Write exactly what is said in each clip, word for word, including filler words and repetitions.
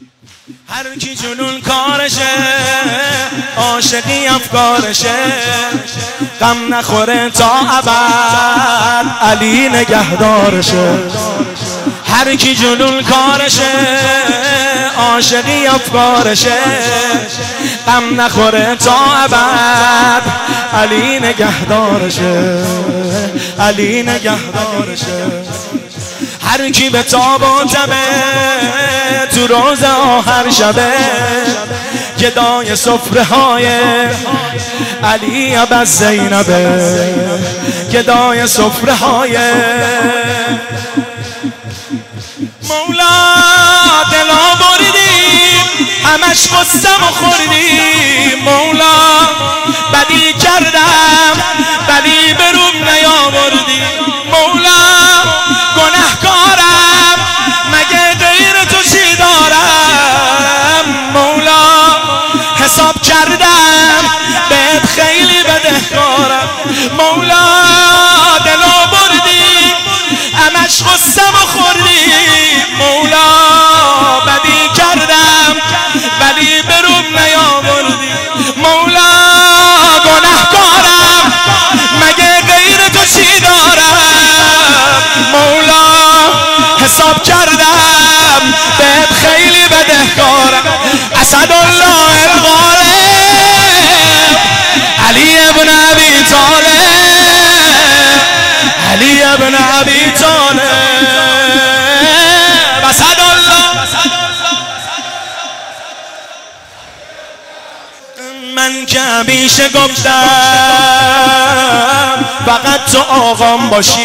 هر کی جنون کارشه، عاشقی افکارشه، غم نخوره تا ابد، علی نگهدارشه. هر کی جنون کارشه، عاشقی افکارشه، غم نخوره تا ابد، علی نگهدارشه، علی نگهدارشه. هر کی به تاب و تبه تو روز آخر شبه، گدای سفره های علی ابا زینبه، گدای سفره های مولا. دلا بریدیم همش قسم و خوردیم مولا، بدی کردم بدی به روم نیاوردی مولا. گناهکارم مگه غیر تو چی دارم مولا. حساب کردم بهت خیلی بدهکارم مولا. دلو بردی همش قسم و خوردی مولا، بدی کردم ولی به روم نیاوردی مولا. گناهکارم مگه غیر تو چی دارم مولا. حساب کردم بهت خیلی بدهکارم. اسدالله الغالب علی ابن ابی طالب، علی ابن ابی طالب. اسدالله. من که همیشه گفتم فقط تو آقام باشی،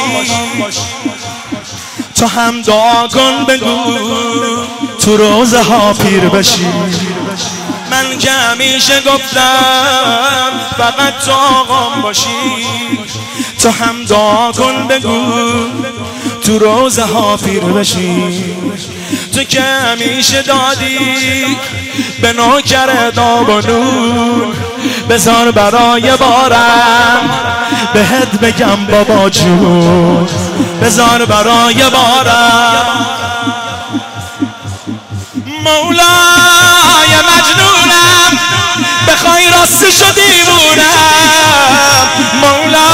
تو هم دعا کن بگو تو روزه ها پیر بشی. من که همیشه گفتم فقط تو آقام باشی، تو هم دعا کن بگو تو روزه ها پیر بشی. تو که همیشه دادی به نوکر داب و نون، بذار برای بارم بهت بگم بابا جون، بذار برای بارم مولای مجنونم. بخوای راستشو دیوونم مولا،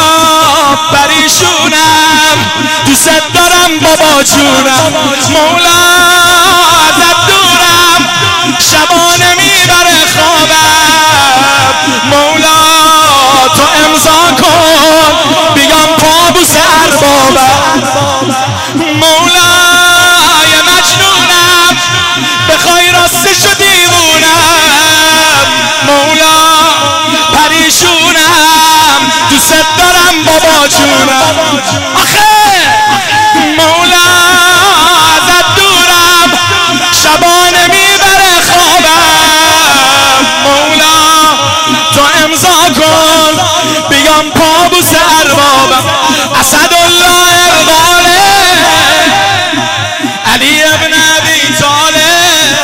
پریشونم دوست دارم بابا جونم مولا. ازت دورم شبانه میبره خوابم مولا. تو امضا کن بیام پابوس اربابم مولای مجنونم. بخوای راستشو دیوونم مولا، پریشونم دوست دارم بابا جونم. آخه مولا ازت دورم شبانه میبره خوابم مولا. تو امضا کن بیام پابوس اربابم. اسدالله الغالب علی ابن ابی طالب.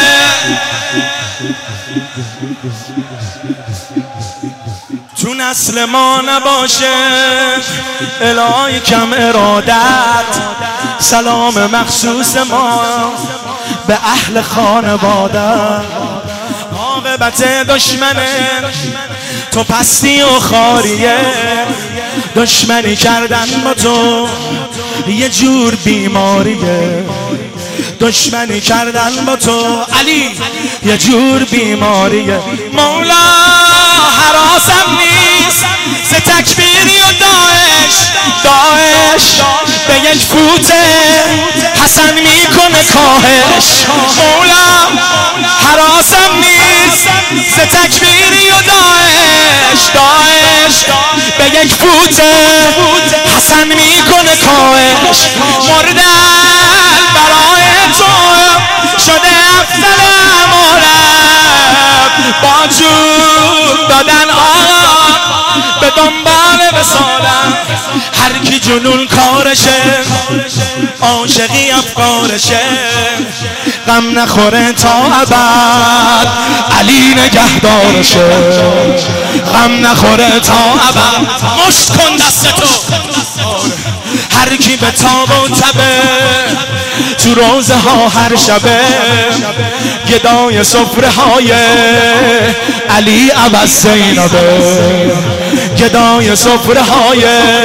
تو نسل ما نباشه الهی کم ارادت، سلام مخصوص ما به اهل خانواده. عاقبت دشمنه تو پستی و خاریه، دشمنی کردن با تو یه جور بیماریه، دشمنی کردن با تو علی یه جور بیماریه مولا. حراسم نیست ز تکبیری و داعش، داعش به یک فوته حسن میکنه کاهش مولا. حراسم نیست ز تکبیری و داعش، داعش به یک فوته حسن میکنه کاهش. مردن برای تو شده افضل اعمالم، با جون دادن آقا به دنبال وصالم. هر کی جنون کارشه، عاشقی افکارشه، غم نخوره تا ابد، علی نگهدارشه. غم نخوره تا ابد. مشت کن دستتو. هر کی به تاب و تبه تو روزه ها هر شبه، گدای سفره های علی عوض زینبه، گدای سفره های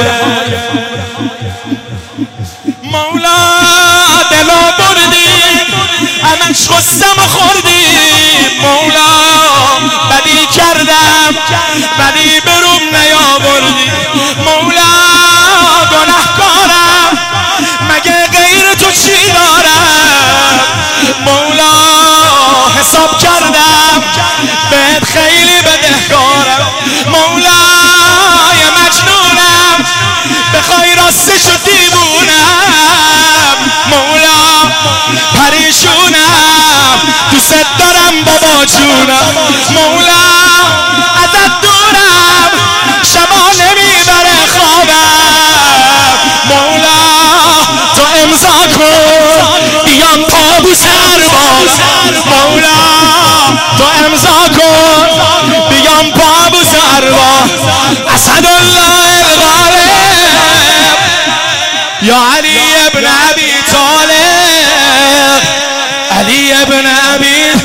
مولا دلا بردی همش خستم و خوردی مولا، بدی کردم بدی بروم نیاوردی مولا، گناهکارم مگه غیر تو چی دارم مولا، حساب کردم بهت خیلی بدهکارم مولا، یه مجنونم بخوای راستشو دیوونم مولا، پریشونم دوست دارم بابا جونم مولا، ازت دورم شما نمیبره خوابم مولا، تو امضا کن بیام پابو سرباز مولا، تو امضا کن بیام پابو سرباز، اسدالله الغالب یا علی ابن ابی طالب، علی ابن ابی